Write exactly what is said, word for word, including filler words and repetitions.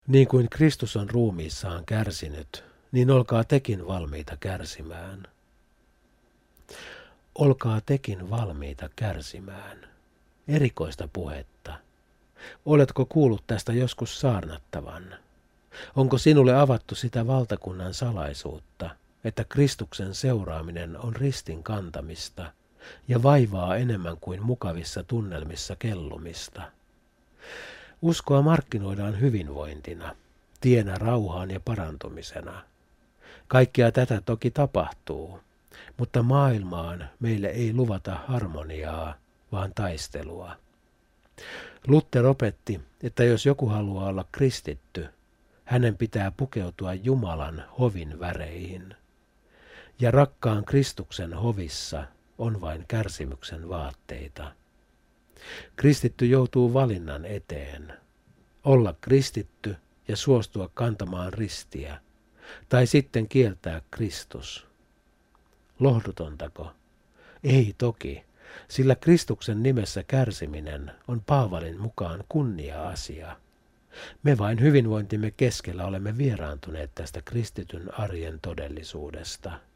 Niin kuin Kristus on ruumiissaan kärsinyt, niin olkaa tekin valmiita kärsimään. Olkaa tekin valmiita kärsimään. Erikoista puhetta. Oletko kuullut tästä joskus saarnattavan? Onko sinulle avattu sitä valtakunnan salaisuutta, että Kristuksen seuraaminen on ristin kantamista ja vaivaa enemmän kuin mukavissa tunnelmissa kellumista? Uskoa markkinoidaan hyvinvointina, tienä rauhaan ja parantumisena. Kaikkea tätä toki tapahtuu, mutta maailmaan meille ei luvata harmoniaa, vaan taistelua. Luther opetti, että jos joku haluaa olla kristitty, hänen pitää pukeutua Jumalan hovin väreihin. Ja rakkaan Kristuksen hovissa on vain kärsimyksen vaatteita. Kristitty joutuu valinnan eteen. Olla kristitty ja suostua kantamaan ristiä, tai sitten kieltää Kristus. Lohdutontako? Ei toki, sillä Kristuksen nimessä kärsiminen on Paavalin mukaan kunnia-asia. Me vain hyvinvointimme keskellä olemme vieraantuneet tästä kristityn arjen todellisuudesta.